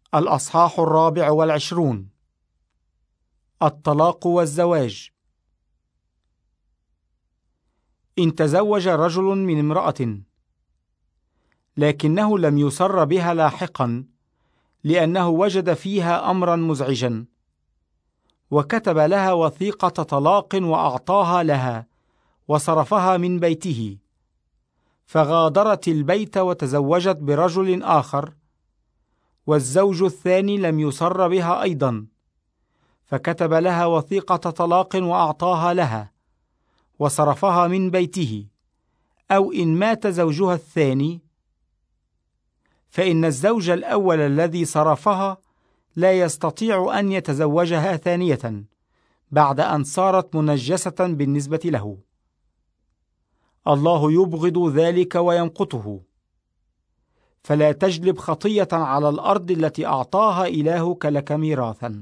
الأصحاح 24. الطلاق والزواج. إن تزوج رجل من امرأة لكنه لم يسر بها لاحقا لأنه وجد فيها أمرا مزعجا، وكتب لها وثيقة طلاق وأعطاها لها وصرفها من بيته، فغادرت البيت وتزوجت برجل آخر، والزوج الثاني لم يسر بها أيضا، فكتب لها وثيقة طلاق وأعطاها لها وصرفها من بيته، أو إن مات زوجها الثاني، فإن الزوج الأول الذي صرفها لا يستطيع أن يتزوجها ثانية بعد أن صارت منجسة بالنسبة له. الله يبغض ذلك ويمقته، فلا تجلب خطية على الأرض التي أعطاها إلهك لك ميراثا.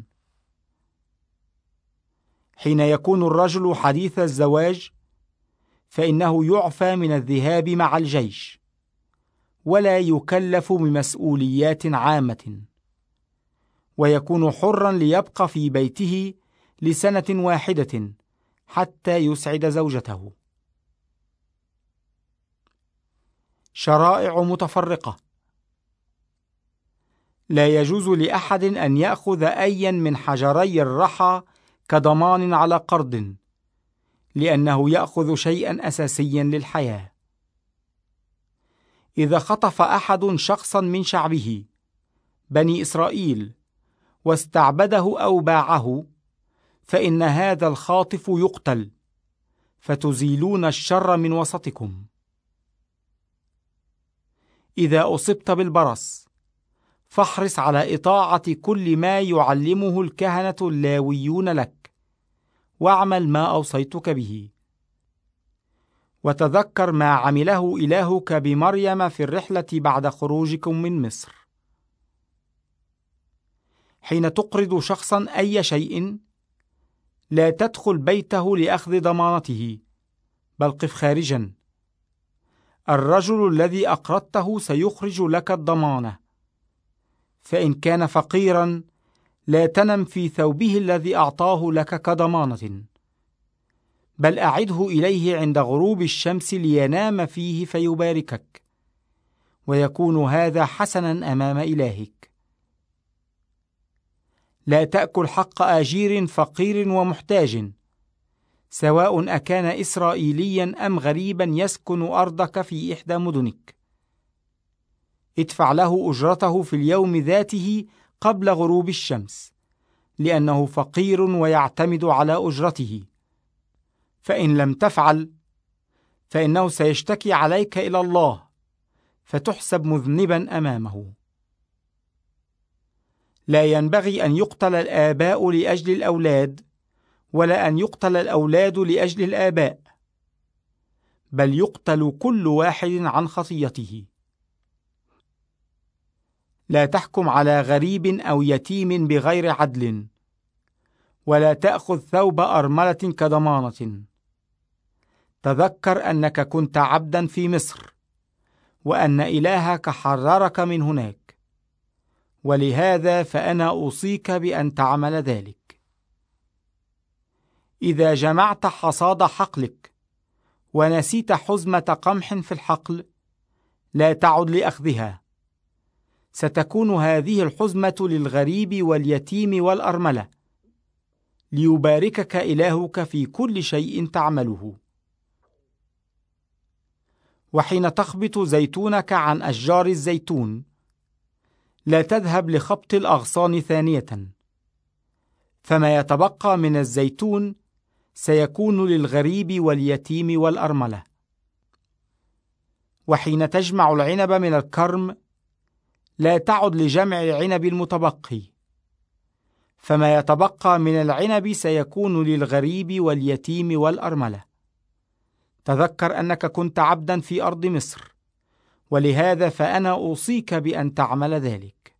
حين يكون الرجل حديث الزواج فإنه يعفى من الذهاب مع الجيش، ولا يكلف بمسؤوليات عامة، ويكون حرا ليبقى في بيته لسنة واحدة حتى يسعد زوجته. شرائع متفرقة. لا يجوز لأحد أن يأخذ أيا من حجري الرحى كضمان على قرض، لأنه يأخذ شيئا أساسيا للحياة. إذا خطف أحد شخصا من شعبه بني إسرائيل واستعبده أو باعه، فإن هذا الخاطف يقتل، فتزيلون الشر من وسطكم. إذا أصبت بالبرص فاحرص على إطاعة كل ما يعلمه الكهنة اللاويون لك، واعمل ما أوصيتك به. وتذكر ما عمله إلهك بمريم في الرحلة بعد خروجكم من مصر. حين تقرض شخصا أي شيء لا تدخل بيته لأخذ ضمانته، بل قف خارجا. الرجل الذي أقرضته سيخرج لك الضمانة، فإن كان فقيرا لا تنم في ثوبه الذي أعطاه لك كضمانة، بل أعده إليه عند غروب الشمس لينام فيه فيباركك، ويكون هذا حسنا أمام إلهك. لا تأكل حق آجير فقير ومحتاج، سواء أكان إسرائيليا أم غريبا يسكن أرضك في إحدى مدنك. ادفع له أجرته في اليوم ذاته قبل غروب الشمس، لأنه فقير ويعتمد على أجرته. فإن لم تفعل فإنه سيشتكي عليك إلى الله، فتحسب مذنبا أمامه. لا ينبغي أن يقتل الآباء لأجل الأولاد، ولا أن يقتل الأولاد لأجل الآباء، بل يقتل كل واحد عن خطيته. لا تحكم على غريب أو يتيم بغير عدل، ولا تأخذ ثوب أرملة كضمانة. تذكر أنك كنت عبدا في مصر، وأن إلهك حررك من هناك، ولهذا فأنا أوصيك بأن تعمل ذلك. إذا جمعت حصاد حقلك ونسيت حزمة قمح في الحقل، لا تعد لأخذها. ستكون هذه الحزمة للغريب واليتيم والأرملة، ليباركك إلهك في كل شيء تعمله. وحين تخبط زيتونك عن أشجار الزيتون لا تذهب لخبط الأغصان ثانية، فما يتبقى من الزيتون سيكون للغريب واليتيم والأرملة. وحين تجمع العنب من الكرم لا تعد لجمع العنب المتبقي، فما يتبقى من العنب سيكون للغريب واليتيم والأرملة. تذكر أنك كنت عبدا في أرض مصر، ولهذا فأنا أوصيك بأن تعمل ذلك.